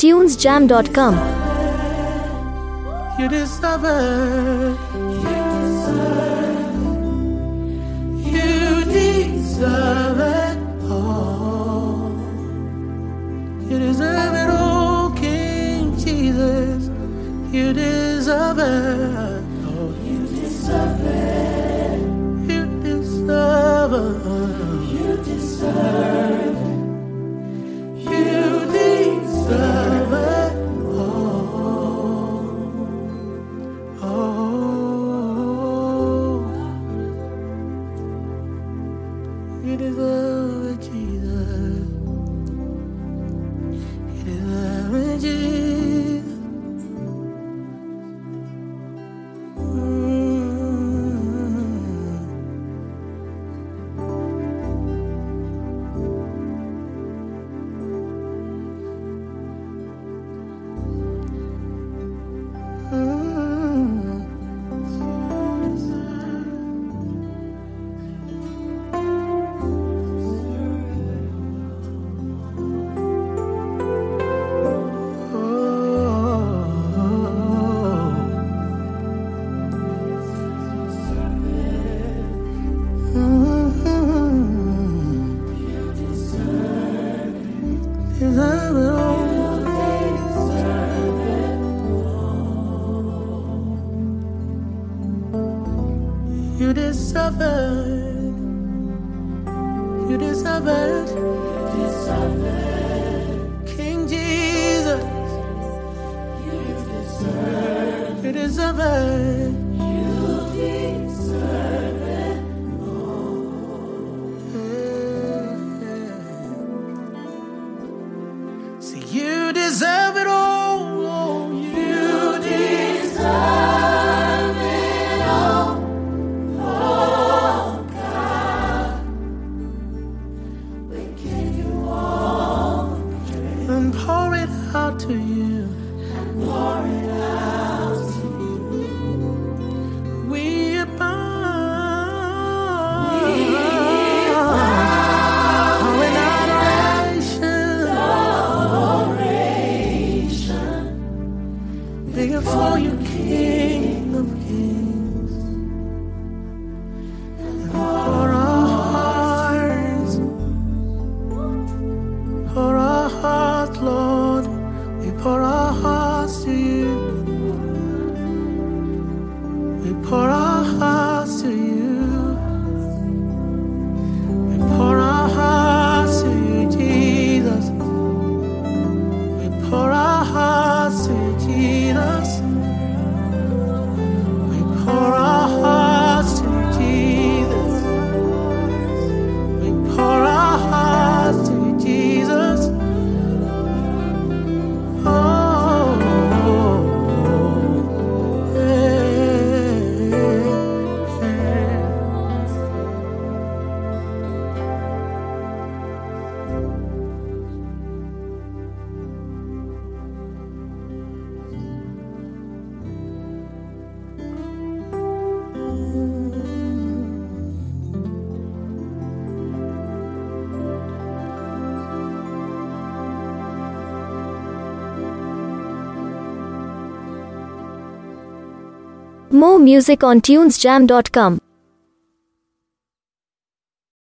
tunesjam.com. You deserve it. You deserve it all. You deserve it all, King Jesus. You deserve it. Oh, you deserve it. You deserve it. You deserve it. You deserve it. You deserve it, Jesus. You deserve it, Jesus. You deserve it. You deserve it. You deserve it. King Jesus. You deserve it. You deserve it. You deserve it. See, you deserve it all. You deserve it all. And pour it out to you. And pour it out to you. We abound. We abound in adoration. Before you, King of Kings. And for our hearts, for our hearts, Lord, we pour our hearts to you. We pour our hearts to you. We pour our hearts to you, Jesus. We pour our hearts to you, Jesus. We pour our hearts to you, Jesus. We pour our hearts to you, Jesus. More music on tunesjam.com.